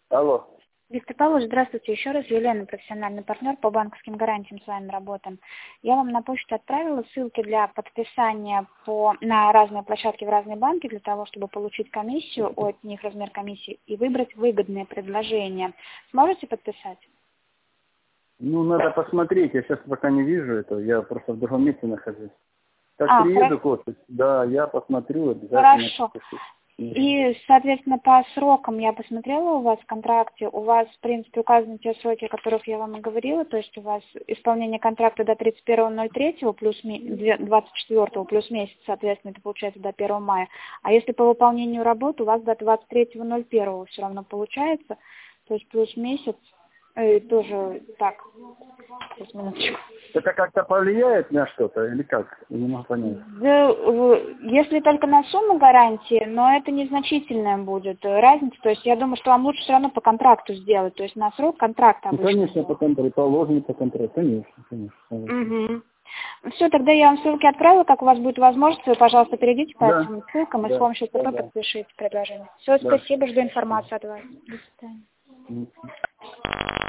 Алло. Виктор Павлович, здравствуйте. Еще раз Елена, профессиональный партнер по банковским гарантиям, с вами работаем. Я вам на почту отправила ссылки для подписания на разные площадки в разные банки, для того, чтобы получить комиссию, от них размер комиссии, и выбрать выгодные предложения. Сможете подписать? Ну, надо посмотреть. Я сейчас пока не вижу этого. Я просто в другом месте нахожусь. Как хорошо. приеду к офису, да, я посмотрю обязательно. Хорошо. И, соответственно, по срокам я посмотрела у вас в контракте. У вас, в принципе, указаны те сроки, о которых я вам и говорила. То есть у вас исполнение контракта до 31.03 плюс 24 плюс месяц, соответственно, это получается до 1 мая. А если по выполнению работы, у вас до 23.01 все равно получается. То есть плюс месяц. Тоже так. Сейчас, минуточку. Это как-то повлияет на что-то или как? Я не могу понять. Если только на сумму гарантии, но это незначительная будет разница. То есть я думаю, что вам лучше все равно по контракту сделать. То есть на срок контракта обычно. Ну, конечно, по контракту, положено по контракту. Конечно. Угу. Все, тогда я вам ссылки отправила, как у вас будет возможность, вы, пожалуйста, перейдите по этим ссылкам и с помощью СТП подпишите предложение. Все, спасибо, жду информацию от вас. До свидания.